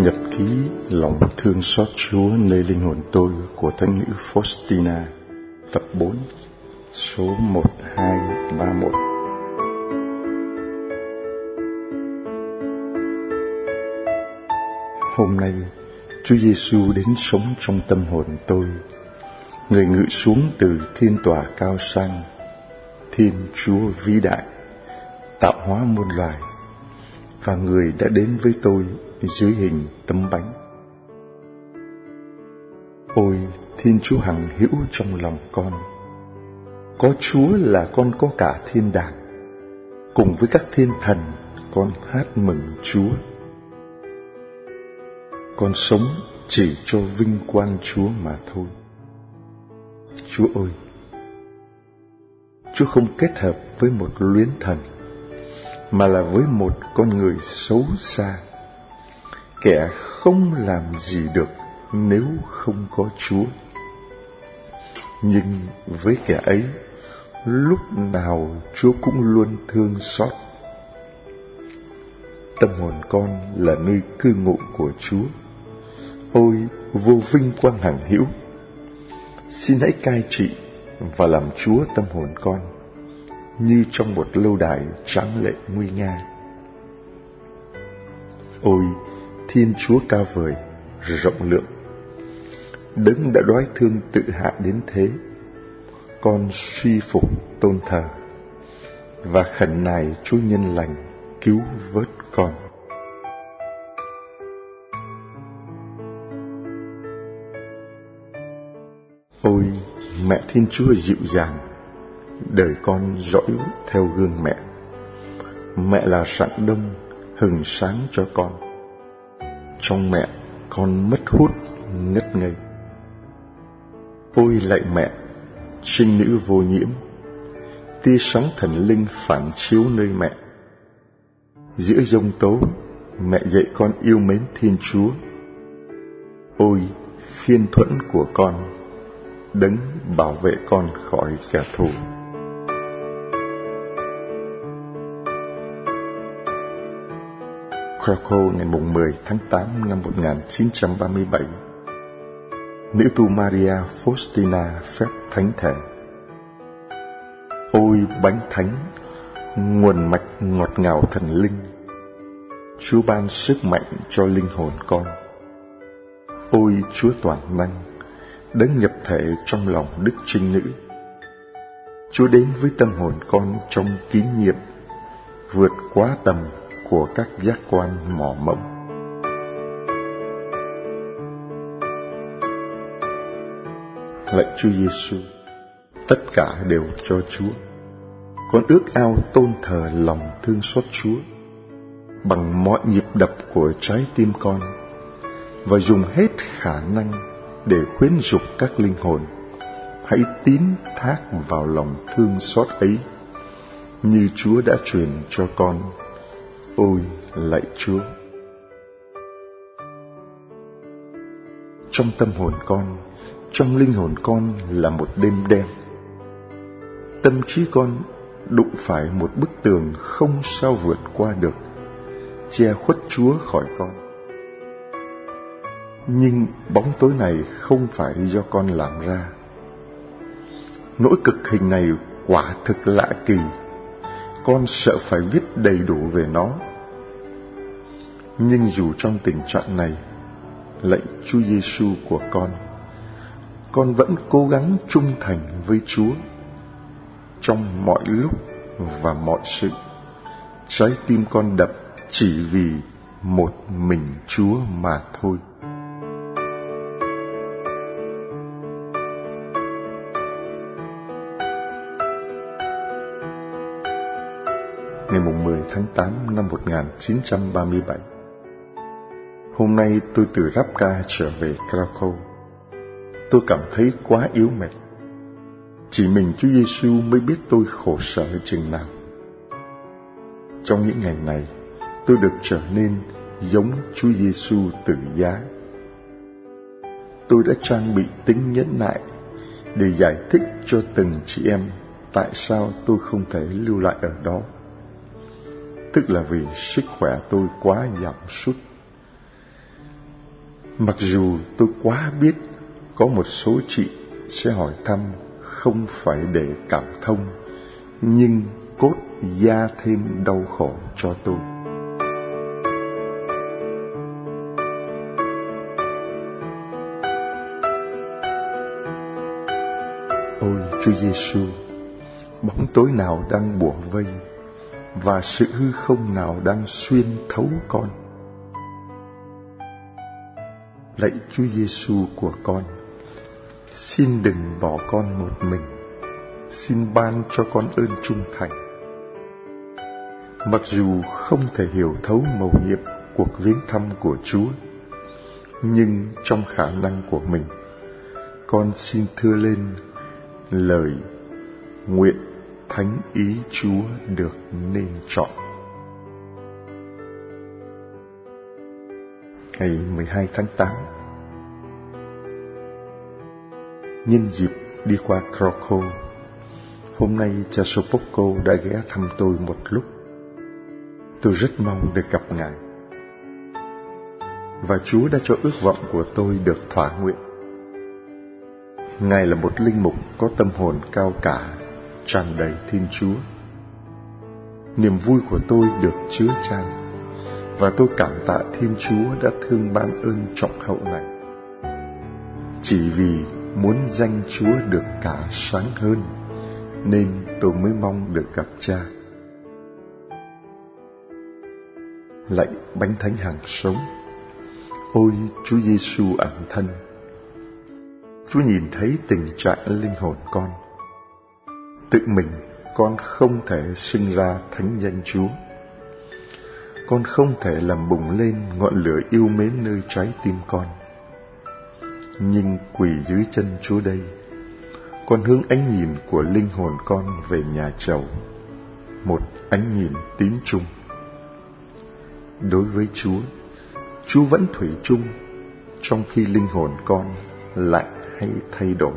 Nhật ký lòng thương xót Chúa nơi linh hồn tôi của Thánh nữ Faustina, tập 4, số 1231. Hôm nay, Chúa Giêsu đến sống trong tâm hồn tôi, người ngự xuống từ thiên tòa cao sang, Thiên Chúa vĩ đại, tạo hóa muôn loài, và người đã đến với tôi dưới hình tấm bánh. Ôi, Thiên Chúa hằng hữu trong lòng con, có Chúa là con có cả thiên đàng, cùng với các thiên thần con hát mừng Chúa. Con sống chỉ cho vinh quang Chúa mà thôi. Chúa ơi, Chúa không kết hợp với một luyến thần, mà là với một con người xấu xa, kẻ không làm gì được nếu không có Chúa. Nhưng với kẻ ấy, lúc nào Chúa cũng luôn thương xót. Tâm hồn con là nơi cư ngụ của Chúa. Ôi, vô vinh quang hằng hữu, xin hãy cai trị và làm Chúa tâm hồn con, như trong một lâu đài tráng lệ nguy nga. Ôi, Thiên Chúa cao vời, rộng lượng, Đấng đã đoái thương tự hạ đến thế, con suy phục tôn thờ và khẩn nài Chúa nhân lành cứu vớt con. Ôi, mẹ Thiên Chúa dịu dàng, đời con dõi theo gương mẹ. Mẹ là rạng đông, hừng sáng cho con. Trong mẹ, con mất hút, ngất ngây. Ôi lạy mẹ, trinh nữ vô nhiễm, tia sáng thần linh phản chiếu nơi mẹ. Giữa giông tố, mẹ dạy con yêu mến Thiên Chúa. Ôi khiên thuẫn của con, Đấng bảo vệ con khỏi kẻ thù. Krakow, ngày 10 tháng 8 năm 1937. Nữ tu Maria Faustina phép thánh thể. Ôi bánh thánh, nguồn mạch ngọt ngào thần linh, Chúa ban sức mạnh cho linh hồn con. Ôi Chúa toàn năng, Đấng nhập thể trong lòng Đức Trinh Nữ, Chúa đến với tâm hồn con trong tín nhiệm, vượt quá tầm của các giác quan mò mẫm. Lạy Chúa Giêsu, tất cả đều cho Chúa. Con ước ao tôn thờ lòng thương xót Chúa bằng mọi nhịp đập của trái tim con, và dùng hết khả năng để khuyến dục các linh hồn hãy tín thác vào lòng thương xót ấy, như Chúa đã truyền cho con. Ôi lạy Chúa. Trong tâm hồn con, trong linh hồn con là một đêm đen. Tâm trí con đụng phải một bức tường không sao vượt qua được, che khuất Chúa khỏi con. Nhưng bóng tối này không phải do con làm ra. Nỗi cực hình này quả thực lạ kỳ, con sợ phải viết đầy đủ về nó. Nhưng dù trong tình trạng này, lạy Chúa Giêsu của con vẫn cố gắng trung thành với Chúa. Trong mọi lúc và mọi sự, trái tim con đập chỉ vì một mình Chúa mà thôi. Ngày 10 tháng 8 năm 1937. Hôm nay tôi từ Rabka trở về Krakow. Tôi cảm thấy quá yếu mệt. Chỉ mình Chúa Giêsu mới biết tôi khổ sở chừng nào. Trong những ngày này, tôi được trở nên giống Chúa Giêsu tử giá. Tôi đã trang bị tính nhẫn nại để giải thích cho từng chị em tại sao tôi không thể lưu lại ở đó. Tức là vì sức khỏe tôi quá giảm sút. Mặc dù tôi quá biết có một số chị sẽ hỏi thăm không phải để cảm thông, nhưng cốt gia thêm đau khổ cho tôi. Ôi Chúa Giêsu, bóng tối nào đang bủa vây và sự hư không nào đang xuyên thấu con. Lạy Chúa Giêsu của con, xin đừng bỏ con một mình, xin ban cho con ơn trung thành. Mặc dù không thể hiểu thấu mầu nhiệm cuộc viếng thăm của Chúa, nhưng trong khả năng của mình, con xin thưa lên lời nguyện thánh ý Chúa được nên chọn. Ngày 12 tháng 8, nhân dịp đi qua Krakow, hôm nay cha Sopocko đã ghé thăm tôi một lúc. Tôi rất mong được gặp Ngài, và Chúa đã cho ước vọng của tôi được thỏa nguyện. Ngài là một linh mục có tâm hồn cao cả, tràn đầy Thiên Chúa. Niềm vui của tôi được chứa chan, và tôi cảm tạ Thiên Chúa đã thương ban ơn trọng hậu này. Chỉ vì muốn danh Chúa được cả sáng hơn, nên tôi mới mong được gặp Cha. Lạy Bánh Thánh hàng sống, ôi Chúa Giêsu ẩn thân, Chúa nhìn thấy tình trạng linh hồn con. Tự mình con không thể sinh ra thánh danh Chúa. Con không thể làm bùng lên ngọn lửa yêu mến nơi trái tim con. Nhưng quỳ dưới chân Chúa đây, con hướng ánh nhìn của linh hồn con về nhà Chầu, một ánh nhìn tín trung. Đối với Chúa vẫn thủy chung, trong khi linh hồn con lại hay thay đổi.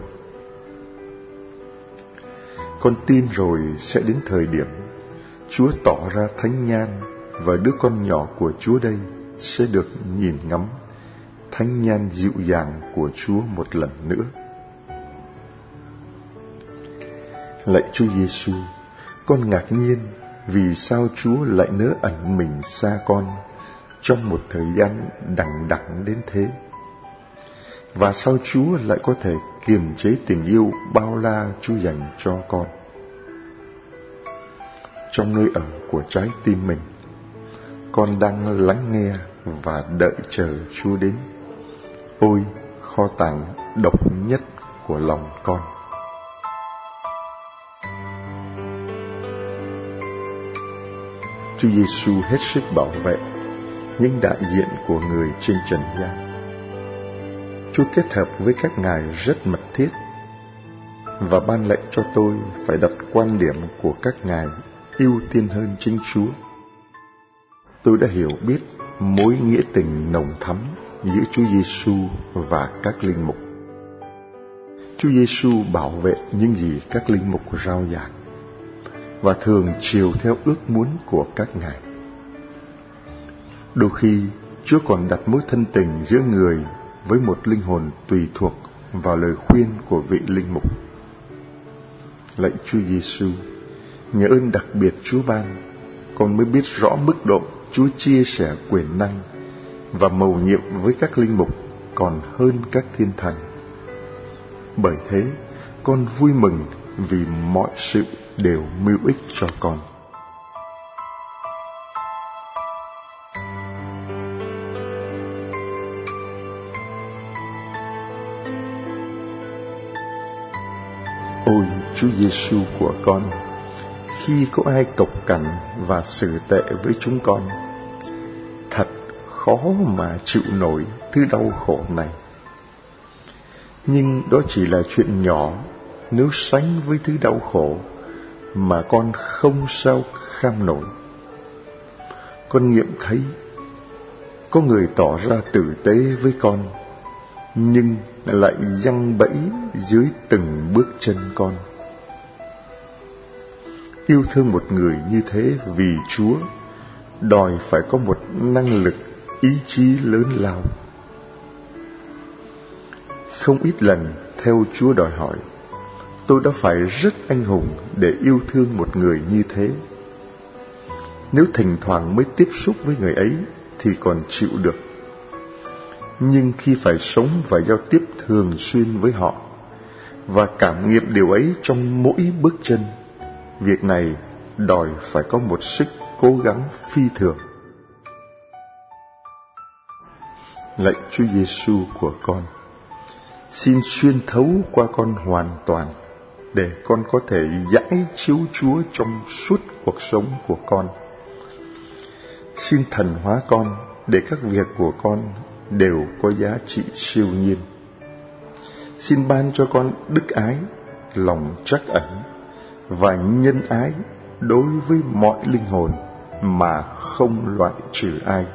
Con tin rồi sẽ đến thời điểm Chúa tỏ ra thánh nhan, và đứa con nhỏ của Chúa đây sẽ được nhìn ngắm thánh nhan dịu dàng của Chúa một lần nữa. Lạy Chúa Giêsu, con ngạc nhiên vì sao Chúa lại nỡ ẩn mình xa con trong một thời gian đằng đẵng đến thế. Và sao Chúa lại có thể kiềm chế tình yêu bao la Chúa dành cho con. Trong nơi ở của trái tim mình, con đang lắng nghe và đợi chờ Chúa đến. Ôi kho tàng độc nhất của lòng con. Chúa Giêsu hết sức bảo vệ những đại diện của người trên trần gian. Chúa kết hợp với các ngài rất mật thiết và ban lệnh cho tôi phải đặt quan điểm của các ngài ưu tiên hơn chính Chúa. Tôi đã hiểu biết mối nghĩa tình nồng thắm giữa Chúa Giêsu và các linh mục. Chúa Giêsu bảo vệ những gì các linh mục rao giảng và thường chiều theo ước muốn của các ngài. Đôi khi Chúa còn đặt mối thân tình giữa người với một linh hồn tùy thuộc vào lời khuyên của vị linh mục. Lạy Chúa Giêsu, nhờ ơn đặc biệt Chúa ban, con mới biết rõ mức độ Chúa chia sẻ quyền năng và mầu nhiệm với các linh mục còn hơn các thiên thần. Bởi thế, con vui mừng vì mọi sự đều mưu ích cho con. Ôi Chúa Giêsu của con, khi có ai cộc cằn và xử tệ với chúng con, thật khó mà chịu nổi thứ đau khổ này. Nhưng đó chỉ là chuyện nhỏ nếu sánh với thứ đau khổ mà con không sao kham nổi. Con nghiệm thấy có người tỏ ra tử tế với con, nhưng lại giăng bẫy dưới từng bước chân con. Yêu thương một người như thế vì Chúa đòi phải có một năng lực ý chí lớn lao. Không ít lần theo Chúa đòi hỏi, tôi đã phải rất anh hùng để yêu thương một người như thế. Nếu thỉnh thoảng mới tiếp xúc với người ấy thì còn chịu được. Nhưng khi phải sống và giao tiếp thường xuyên với họ và cảm nghiệm điều ấy trong mỗi bước chân, việc này đòi phải có một sức cố gắng phi thường. Lạy Chúa Giêsu của con, xin xuyên thấu qua con hoàn toàn để con có thể dõi chiếu Chúa trong suốt cuộc sống của con. Xin thần hóa con để các việc của con đều có giá trị siêu nhiên. Xin ban cho con đức ái, lòng trắc ẩn và nhân ái đối với mọi linh hồn mà không loại trừ ai.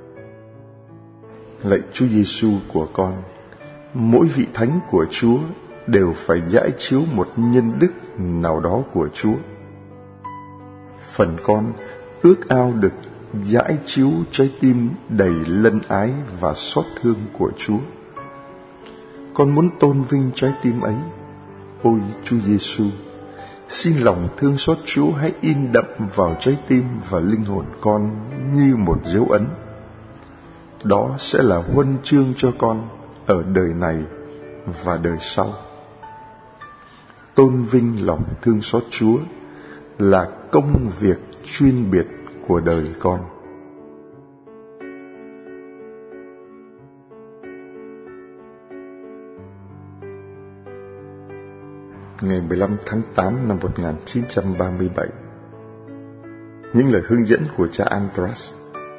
Lạy Chúa Giêsu của con, mỗi vị thánh của Chúa đều phải dõi chiếu một nhân đức nào đó của Chúa. Phần con ước ao được dõi chiếu trái tim đầy lân ái và xót thương của Chúa. Con muốn tôn vinh trái tim ấy. Ôi Chúa Giêsu, xin lòng thương xót Chúa hãy in đậm vào trái tim và linh hồn con như một dấu ấn. Đó sẽ là huân chương cho con ở đời này và đời sau. Tôn vinh lòng thương xót Chúa là công việc chuyên biệt của đời con. Ngày 15 tháng 8 năm 1937, những lời hướng dẫn của cha Andras.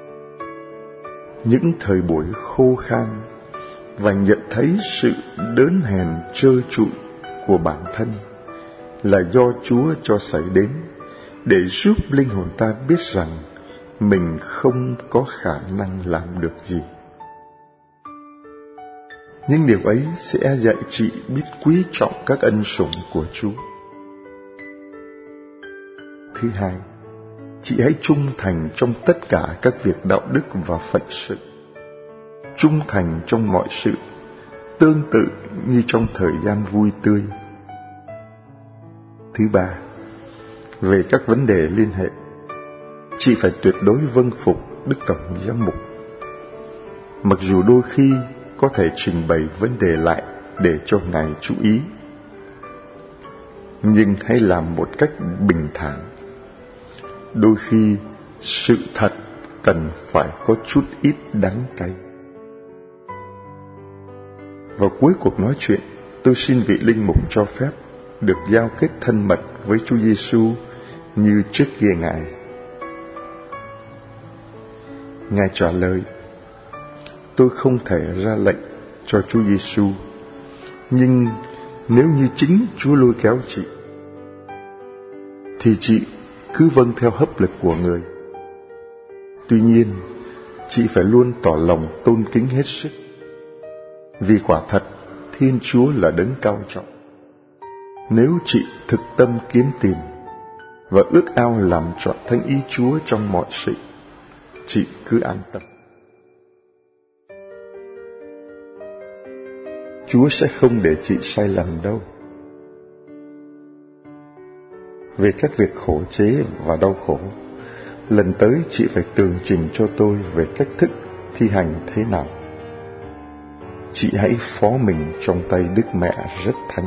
Những thời buổi khô khan và nhận thấy sự đớn hèn trơ trụi của bản thân là do Chúa cho xảy đến để giúp linh hồn ta biết rằng mình không có khả năng làm được gì. Nhưng điều ấy sẽ dạy chị biết quý trọng các ân sủng của Chúa. Thứ hai, chị hãy trung thành trong tất cả các việc đạo đức và phận sự. Trung thành trong mọi sự, tương tự như trong thời gian vui tươi. Thứ ba, về các vấn đề liên hệ, chị phải tuyệt đối vâng phục Đức Tổng Giám mục. Mặc dù đôi khi có thể trình bày vấn đề lại để cho Ngài chú ý, nhưng hãy làm một cách bình thản. Đôi khi sự thật cần phải có chút ít đắng cay. Vào cuối cuộc nói chuyện, tôi xin vị linh mục cho phép được giao kết thân mật với Chúa Giêsu như trước kia Ngài. Ngài trả lời: tôi không thể ra lệnh cho Chúa Giêsu, nhưng nếu như chính Chúa lôi kéo chị, thì chị cứ vâng theo hấp lực của người. Tuy nhiên, chị phải luôn tỏ lòng tôn kính hết sức, vì quả thật Thiên Chúa là đấng cao trọng. Nếu chị thực tâm kiếm tìm và ước ao làm trọn thánh ý Chúa trong mọi sự, chị cứ an tâm. Chúa sẽ không để chị sai lầm đâu. Về các việc khổ chế và đau khổ, lần tới chị phải tường trình cho tôi về cách thức thi hành thế nào. Chị hãy phó mình trong tay Đức Mẹ rất thánh.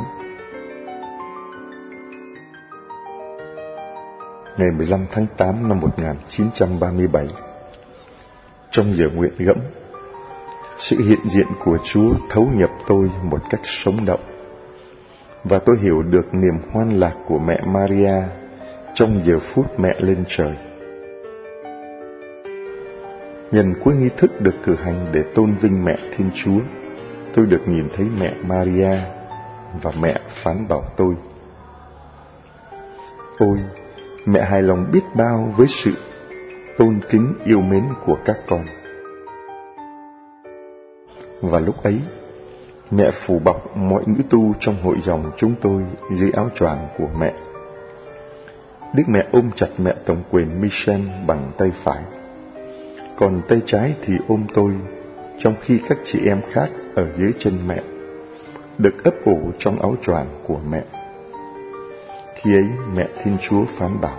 Ngày 15 tháng 8 năm 1937, trong giờ nguyện gẫm, sự hiện diện của Chúa thấu nhập tôi một cách sống động, và tôi hiểu được niềm hoan lạc của mẹ Maria trong giờ phút mẹ lên trời. Nhân cuối nghi thức được cử hành để tôn vinh mẹ Thiên Chúa, tôi được nhìn thấy mẹ Maria và mẹ phán bảo tôi: ôi, mẹ hài lòng biết bao với sự tôn kính yêu mến của các con. Và lúc ấy, mẹ phủ bọc mọi nữ tu trong hội dòng chúng tôi dưới áo choàng của mẹ. Đức Mẹ ôm chặt mẹ tổng quyền Michel bằng tay phải, còn tay trái thì ôm tôi, trong khi các chị em khác ở dưới chân mẹ, được ấp ủ trong áo choàng của mẹ. Khi ấy mẹ Thiên Chúa phán bảo: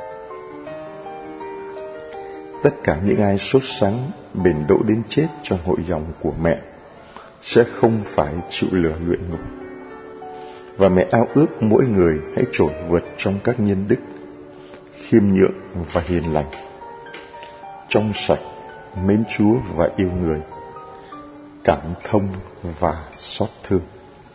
tất cả những ai sốt sắng bền đỗ đến chết trong hội dòng của mẹ sẽ không phải chịu lửa luyện ngục. Và mẹ ao ước mỗi người hãy trỗi vượt trong các nhân đức, khiêm nhượng và hiền lành, trong sạch, mến Chúa và yêu người, cảm thông và xót thương.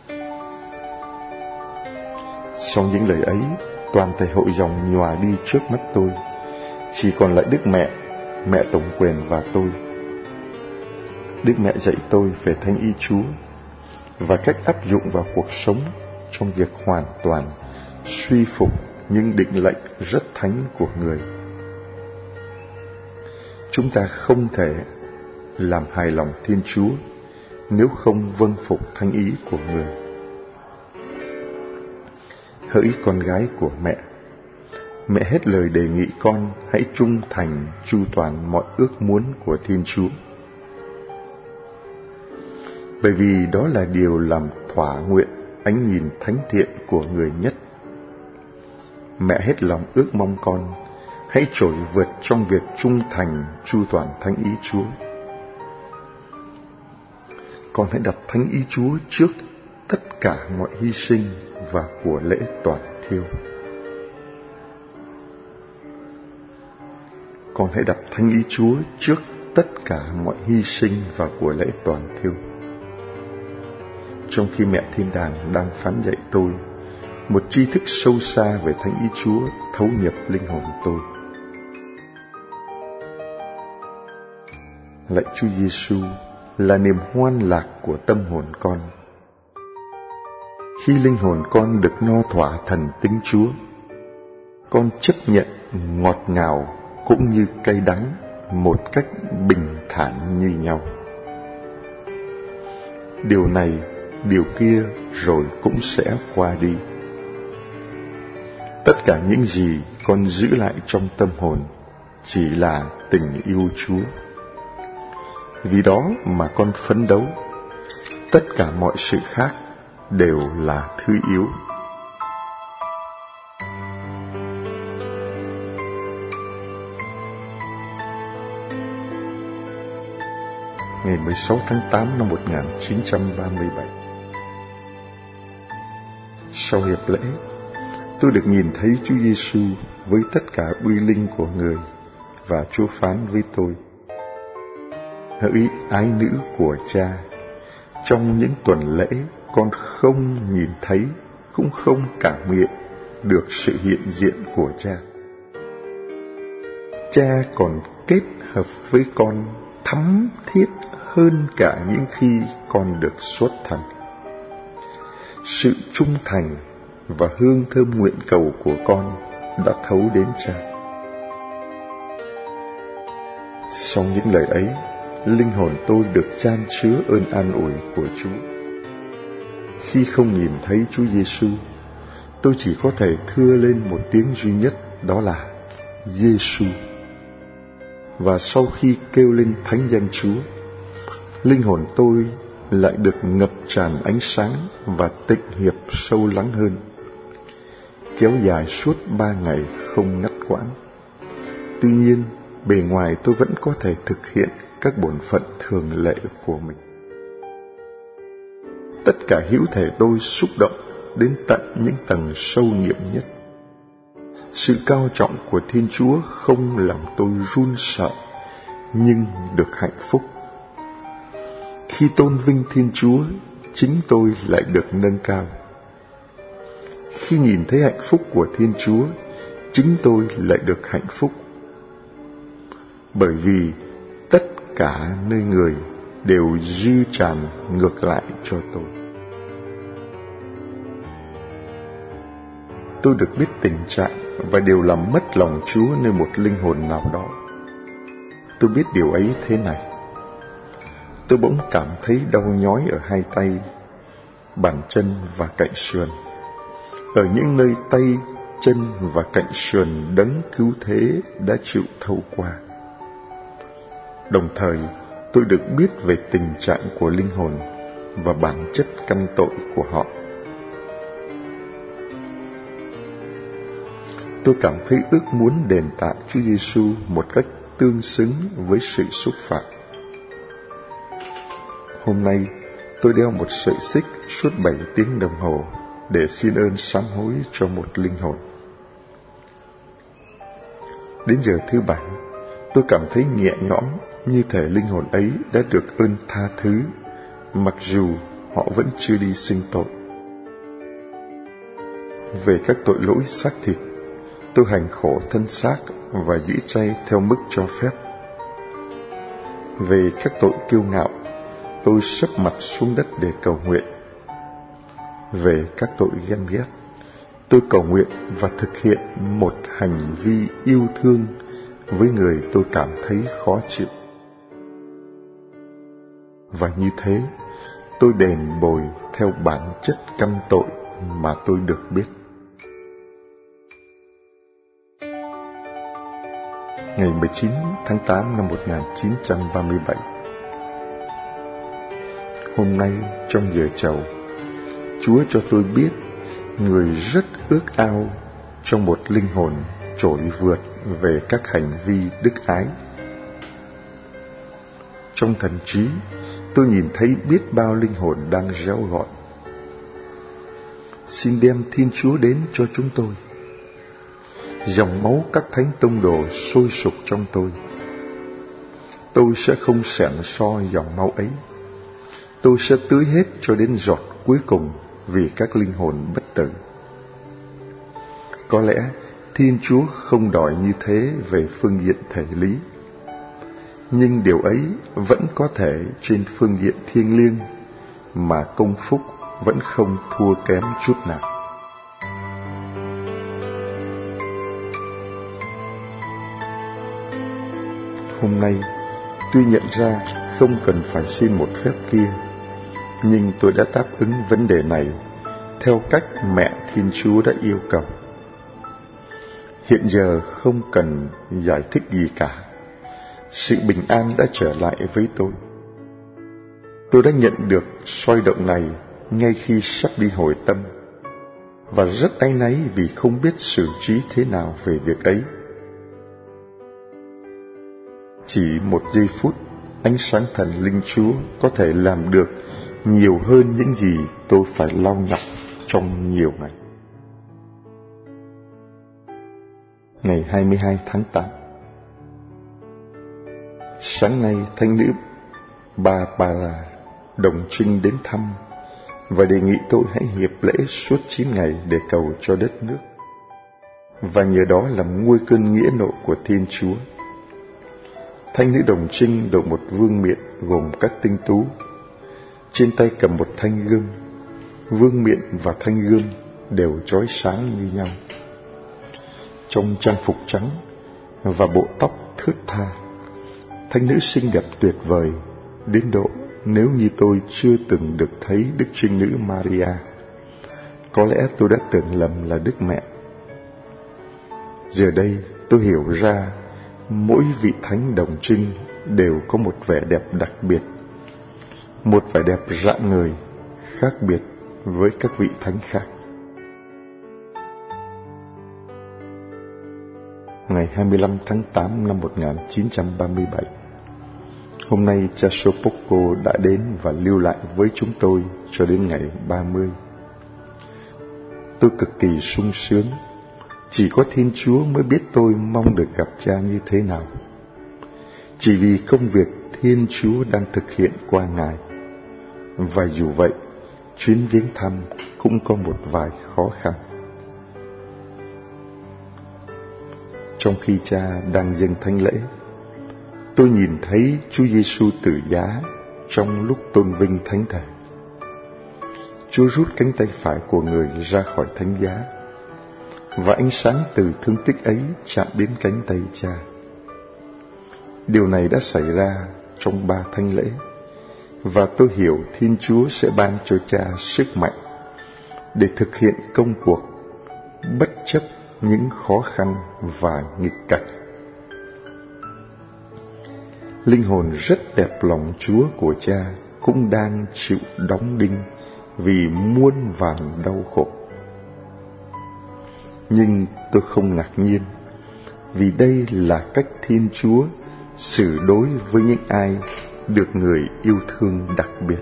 Sau những lời ấy, toàn thể hội dòng nhòa đi trước mắt tôi, chỉ còn lại Đức Mẹ, mẹ tổng quyền và tôi. Đức Mẹ dạy tôi về Thánh Ý Chúa và cách áp dụng vào cuộc sống trong việc hoàn toàn suy phục những định lệnh rất thánh của người. Chúng ta không thể làm hài lòng Thiên Chúa nếu không vâng phục thánh ý của người. Hỡi con gái của mẹ, mẹ hết lời đề nghị con hãy trung thành chu toàn mọi ước muốn của Thiên Chúa, bởi vì đó là điều làm thỏa nguyện ánh nhìn thánh thiện của người nhất. Mẹ hết lòng ước mong con hãy trỗi vượt trong việc trung thành chu toàn thánh ý Chúa. Con hãy đặt thánh ý Chúa trước tất cả mọi hy sinh và của lễ toàn thiêu. Con hãy đặt thánh ý Chúa trước tất cả mọi hy sinh và của lễ toàn thiêu. Trong khi mẹ Thiên Đàng đang phán dạy tôi, một tri thức sâu xa về thánh ý Chúa thấu nhập linh hồn tôi. Lạy Chúa Giêsu là niềm hoan lạc của tâm hồn con. Khi linh hồn con được no thỏa thần tính Chúa, con chấp nhận ngọt ngào cũng như cay đắng một cách bình thản như nhau. Điều này, điều kia rồi cũng sẽ qua đi. Tất cả những gì con giữ lại trong tâm hồn chỉ là tình yêu Chúa. Vì đó mà con phấn đấu. Tất cả mọi sự khác đều là thứ yếu. Ngày 16 tháng 8 năm 1937. Sau hiệp lễ, tôi được nhìn thấy Chúa Giêsu với tất cả uy linh của người, và Chúa phán với tôi: hỡi ái nữ của Cha, trong những tuần lễ con không nhìn thấy cũng không cảm nghiệm được sự hiện diện của Cha. Cha còn kết hợp với con thắm thiết hơn cả những khi con được xuất thần. Sự trung thành và hương thơm nguyện cầu của con đã thấu đến Cha. Sau những lời ấy, linh hồn tôi được chan chứa ơn an ủi của Chúa. Khi không nhìn thấy Chúa Giêsu, tôi chỉ có thể thưa lên một tiếng duy nhất, đó là Giêsu. Và sau khi kêu lên thánh danh Chúa, linh hồn tôi lại được ngập tràn ánh sáng và tịnh hiệp sâu lắng hơn, kéo dài suốt 3 ngày không ngắt quãng. Tuy nhiên, bề ngoài tôi vẫn có thể thực hiện các bổn phận thường lệ của mình. Tất cả hữu thể tôi xúc động đến tận những tầng sâu nhiệm nhất. Sự cao trọng của Thiên Chúa không làm tôi run sợ, nhưng được hạnh phúc. Khi tôn vinh Thiên Chúa, chính tôi lại được nâng cao. Khi nhìn thấy hạnh phúc của Thiên Chúa, chính tôi lại được hạnh phúc. Bởi vì tất cả nơi người đều dư tràn ngược lại cho tôi. Tôi được biết tình trạng và điều làm mất lòng Chúa nơi một linh hồn nào đó. Tôi biết điều ấy thế này: tôi bỗng cảm thấy đau nhói ở hai tay, bàn chân và cạnh sườn, ở những nơi tay, chân và cạnh sườn đấng cứu thế đã chịu thâu qua. Đồng thời, tôi được biết về tình trạng của linh hồn và bản chất căn tội của họ. Tôi cảm thấy ước muốn đền tạ Chúa Giêsu một cách tương xứng với sự xúc phạm. Hôm nay, tôi đeo một sợi xích suốt 7 tiếng đồng hồ để xin ơn sám hối cho một linh hồn. Đến giờ thứ 7, tôi cảm thấy nhẹ nhõm như thể linh hồn ấy đã được ơn tha thứ, mặc dù họ vẫn chưa đi xưng tội. Về các tội lỗi xác thịt, tôi hành khổ thân xác và giữ chay theo mức cho phép. Về các tội kiêu ngạo, tôi sấp mặt xuống đất để cầu nguyện. Về các tội ghen ghét, tôi cầu nguyện và thực hiện một hành vi yêu thương với người tôi cảm thấy khó chịu. Và như thế, tôi đền bồi theo bản chất căn tội mà tôi được biết. Ngày 19 tháng 8 năm 1937. Hôm nay trong giờ chầu, Chúa cho tôi biết người rất ước ao trong một linh hồn trỗi vượt về các hành vi đức ái. Trong thần trí, tôi nhìn thấy biết bao linh hồn đang réo gọi: xin đem Thiên Chúa đến cho chúng tôi. Dòng máu các thánh tông đồ sôi sục trong tôi. Tôi sẽ không xẻng so dòng máu ấy. Tôi sẽ tưới hết cho đến giọt cuối cùng vì các linh hồn bất tử. Có lẽ Thiên Chúa không đòi như thế về phương diện thể lý, nhưng điều ấy vẫn có thể trên phương diện thiêng liêng, mà công phúc vẫn không thua kém chút nào. Hôm nay, tuy nhận ra không cần phải xin một phép kia, nhưng tôi đã đáp ứng vấn đề này theo cách mẹ Thiên Chúa đã yêu cầu. Hiện giờ không cần giải thích gì cả. Sự bình an đã trở lại với tôi. Tôi đã nhận được soi động này ngay khi sắp đi hồi tâm, và rất áy náy vì không biết xử trí thế nào về việc ấy. Chỉ một giây phút, ánh sáng thần linh Chúa có thể làm được nhiều hơn những gì tôi phải lau nhọc trong nhiều ngày. Ngày 22 tháng 8. Sáng nay, thánh nữ Barbara đồng trinh đến thăm và đề nghị tôi hãy hiệp lễ suốt 9 ngày để cầu cho đất nước, và nhờ đó làm nguôi cơn nghĩa nộ của Thiên Chúa. Thánh nữ đồng trinh đội một vương miện gồm các tinh tú, trên tay cầm một thanh gươm. Vương miện và thanh gươm đều chói sáng như nhau. Trong trang phục trắng và bộ tóc thướt tha, thánh nữ xinh đẹp tuyệt vời đến độ nếu như tôi chưa từng được thấy Đức Trinh Nữ Maria, có lẽ tôi đã tưởng lầm là Đức Mẹ. Giờ đây tôi hiểu ra mỗi vị thánh đồng trinh đều có một vẻ đẹp đặc biệt, một vẻ đẹp rạng ngời, khác biệt với các vị thánh khác. Ngày 25 tháng 8 năm 1937, hôm nay cha Sopoco đã đến và lưu lại với chúng tôi cho đến ngày 30. Tôi cực kỳ sung sướng. Chỉ có Thiên Chúa mới biết tôi mong được gặp cha như thế nào. Chỉ vì công việc Thiên Chúa đang thực hiện qua Ngài. Và dù vậy, chuyến viếng thăm cũng có một vài khó khăn. Trong khi cha đang dâng thánh lễ, tôi nhìn thấy Chúa Giêsu tử giá trong lúc tôn vinh thánh thể. Chúa rút cánh tay phải của người ra khỏi thánh giá, và ánh sáng từ thương tích ấy chạm đến cánh tay cha. Điều này đã xảy ra trong 3 thánh lễ, và tôi hiểu Thiên Chúa sẽ ban cho cha sức mạnh để thực hiện công cuộc bất chấp những khó khăn và nghịch cảnh. Linh hồn rất đẹp lòng Chúa của cha cũng đang chịu đóng đinh vì muôn vàn đau khổ. Nhưng tôi không ngạc nhiên, vì đây là cách Thiên Chúa xử đối với những ai được Người yêu thương đặc biệt.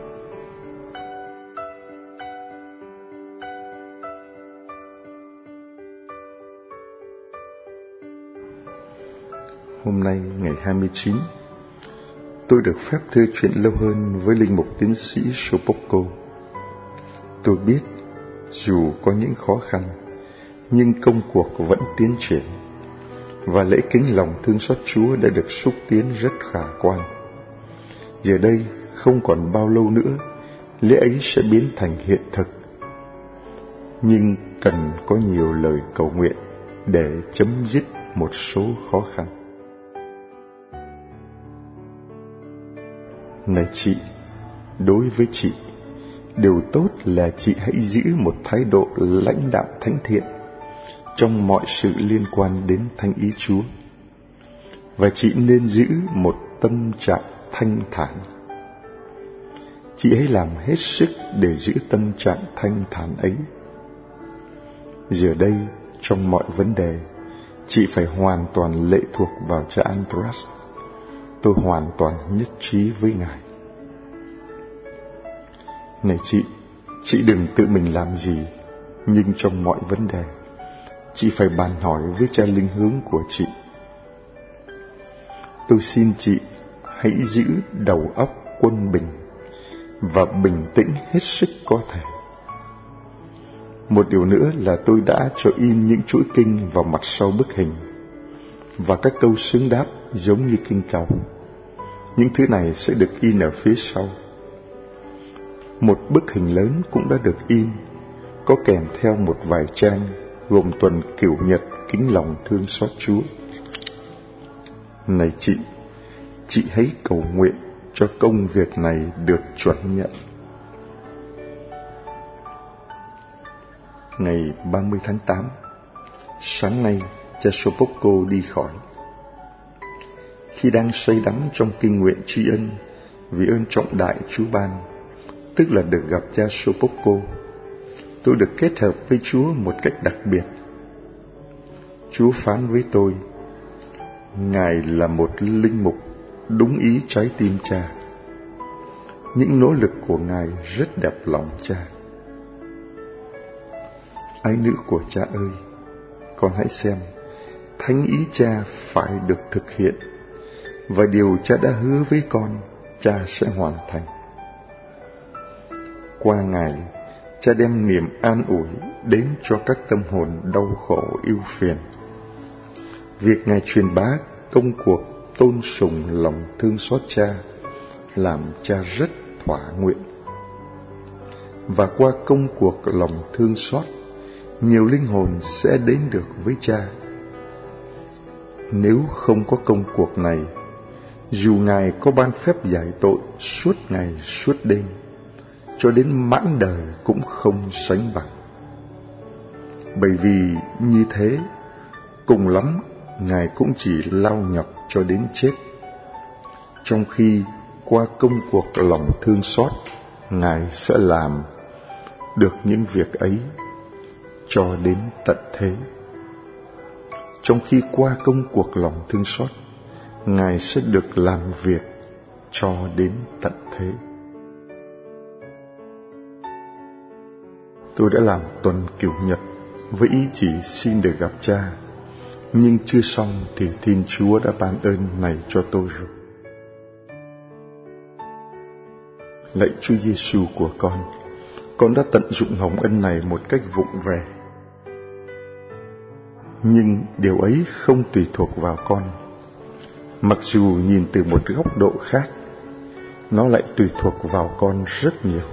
Hôm nay ngày 29, tôi được phép thưa chuyện lâu hơn với linh mục tiến sĩ Sopoćko. Tôi biết dù có những khó khăn, nhưng công cuộc vẫn tiến triển, và lễ kính lòng thương xót Chúa đã được xúc tiến rất khả quan. Giờ đây không còn bao lâu nữa, lễ ấy sẽ biến thành hiện thực. Nhưng cần có nhiều lời cầu nguyện để chấm dứt một số khó khăn. Này chị, đối với chị, điều tốt là chị hãy giữ một thái độ lãnh đạo thánh thiện trong mọi sự liên quan đến thánh ý Chúa. Và chị nên giữ một tâm trạng thanh thản. Chị hãy làm hết sức để giữ tâm trạng thanh thản ấy. Giờ đây, trong mọi vấn đề, chị phải hoàn toàn lệ thuộc vào cha Andras. Tôi hoàn toàn nhất trí với Ngài. Này chị đừng tự mình làm gì, nhưng trong mọi vấn đề, chị phải bàn hỏi với cha linh hướng của chị. Tôi xin chị hãy giữ đầu óc quân bình và bình tĩnh hết sức có thể. Một điều nữa là tôi đã cho in những chuỗi kinh vào mặt sau bức hình và các câu xứng đáp giống như kinh cầu. Những thứ này sẽ được in ở phía sau. Một bức hình lớn cũng đã được in, có kèm theo một vài trang gồm tuần cửu nhật kính lòng thương xót Chúa. Này chị hãy cầu nguyện cho công việc này được chuẩn nhận. Ngày 30 tháng 8, sáng nay cha Sopoćko đi khỏi. Khi đang say đắm trong kinh nguyện tri ân vì ơn trọng đại Chúa ban, tức là được gặp cha Sopoćko, tôi được kết hợp với Chúa một cách đặc biệt. Chúa phán với tôi, Ngài là một linh mục đúng ý trái tim cha. Những nỗ lực của Ngài rất đẹp lòng cha. Ái nữ của cha ơi, con hãy xem, thánh ý cha phải được thực hiện, và điều cha đã hứa với con, cha sẽ hoàn thành. Qua Ngài, cha đem niềm an ủi đến cho các tâm hồn đau khổ ưu phiền. Việc Ngài truyền bá công cuộc tôn sùng lòng thương xót cha làm cha rất thỏa nguyện. Và qua công cuộc lòng thương xót, nhiều linh hồn sẽ đến được với cha. Nếu không có công cuộc này, dù Ngài có ban phép giải tội suốt ngày suốt đêm, cho đến mãn đời cũng không sánh bằng. Bởi vì như thế, cùng lắm Ngài cũng chỉ lao nhọc cho đến chết. Trong khi qua công cuộc lòng thương xót, Ngài sẽ làm được những việc ấy cho đến tận thế. Trong khi qua công cuộc lòng thương xót, Ngài sẽ được làm việc cho đến tận thế. Tôi đã làm tuần cửu nhật với ý chỉ xin được gặp cha, nhưng chưa xong thì Thiên Chúa đã ban ơn này cho tôi rồi. Lạy Chúa Giêsu của con đã tận dụng hồng ân này một cách vụng về. Nhưng điều ấy không tùy thuộc vào con. Mặc dù nhìn từ một góc độ khác, nó lại tùy thuộc vào con rất nhiều.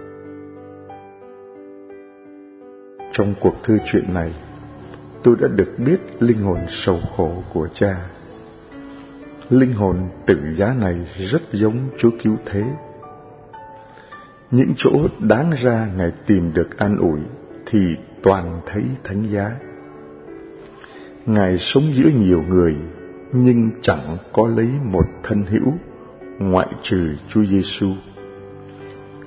Trong cuộc thư chuyện này, tôi đã được biết linh hồn sầu khổ của cha. Linh hồn tử giá này rất giống Chúa Cứu Thế. Những chỗ đáng ra Ngài tìm được an ủi thì toàn thấy thánh giá. Ngài sống giữa nhiều người, nhưng chẳng có lấy một thân hữu ngoại trừ Chúa Giêsu.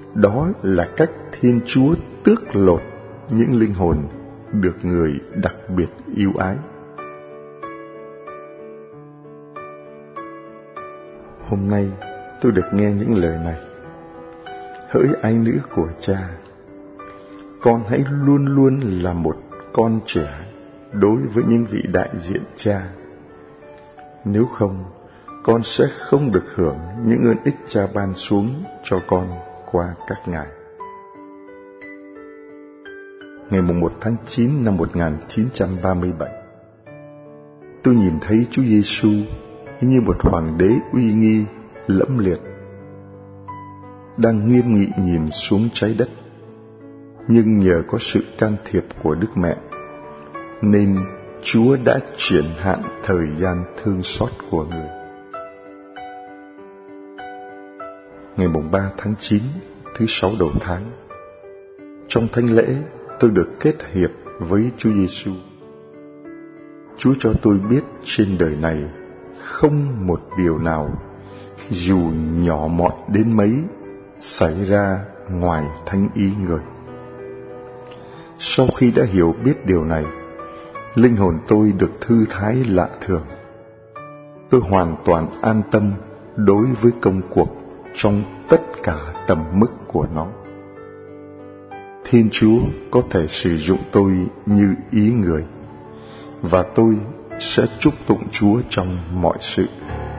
Đó là cách Thiên Chúa tước lột những linh hồn được Người đặc biệt yêu ái. Hôm nay tôi được nghe những lời này: hỡi ái nữ của Cha, con hãy luôn luôn là một con trẻ đối với những vị đại diện Cha. Nếu không, con sẽ không được hưởng những ơn ích Cha ban xuống cho con qua các ngài. Ngày 1 tháng 9 năm 1937, tôi nhìn thấy Chúa Giêsu như một hoàng đế uy nghi, lẫm liệt, đang nghiêm nghị nhìn xuống trái đất. Nhưng nhờ có sự can thiệp của Đức Mẹ, nên Chúa đã chuyển hạn thời gian thương xót của Người. Ngày 3 tháng 9, thứ 6 đầu tháng, trong thánh lễ tôi được kết hiệp với Chúa Giêsu. Chúa cho tôi biết trên đời này không một điều nào, dù nhỏ mọn đến mấy, xảy ra ngoài thánh ý Người. Sau khi đã hiểu biết điều này, linh hồn tôi được thư thái lạ thường. Tôi hoàn toàn an tâm đối với công cuộc trong tất cả tầm mức của nó. Thiên Chúa có thể sử dụng tôi như ý Người, và tôi sẽ chúc tụng Chúa trong mọi sự.